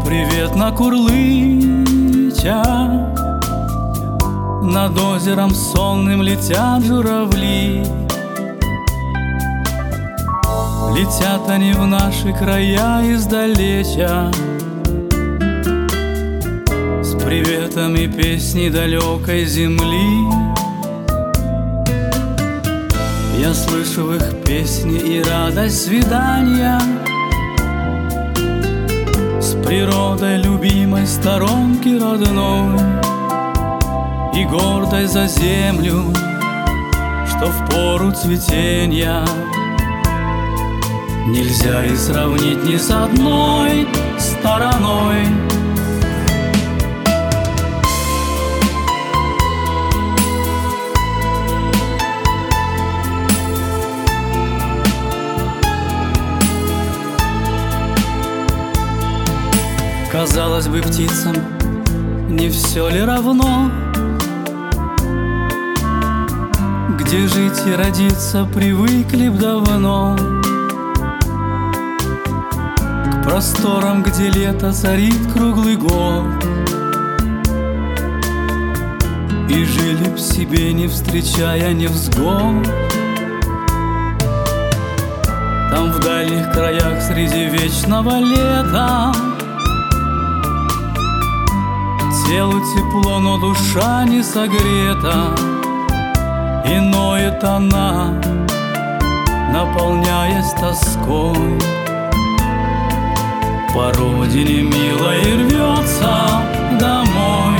Привет на Курлыча. Над озером сонным летят журавли. Летят они в наши края издалеча, с приветом и песней далекой земли. Я слышу в их песни и радость свидания с природой любимой сторонки родной, и гордой за землю, что в пору цветения нельзя и сравнить ни с одной стороной. Казалось бы, птицам не все ли равно, где жить и родиться привыкли б давно, к просторам, где лето царит круглый год, и жили б себе, не встречая невзгод. Там в дальних краях среди вечного лета телу тепло, но душа не согрета, и ноет она, наполняясь тоской. По родине милой рвется домой.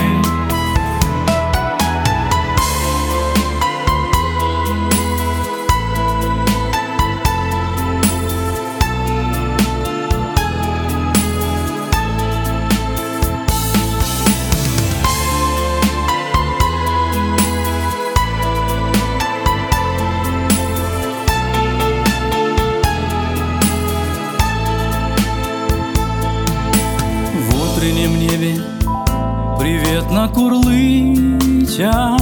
В утреннем небе привет на Курлыча.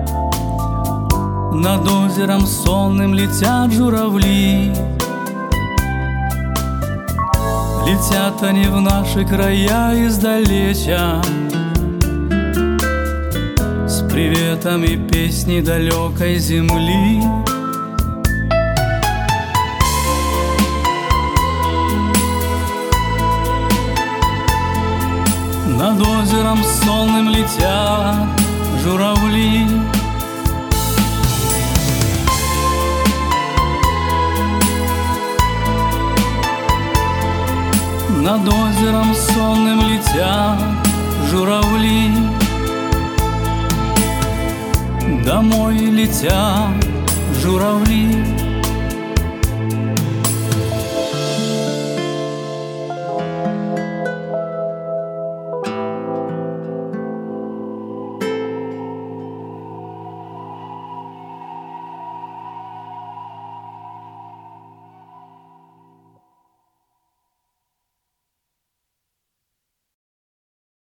Над озером сонным летят журавли. Летят они в наши края издалеча, с приветом и песней далекой земли. Над озером сонным летят журавли. Над озером сонным летят журавли. Домой летят журавли.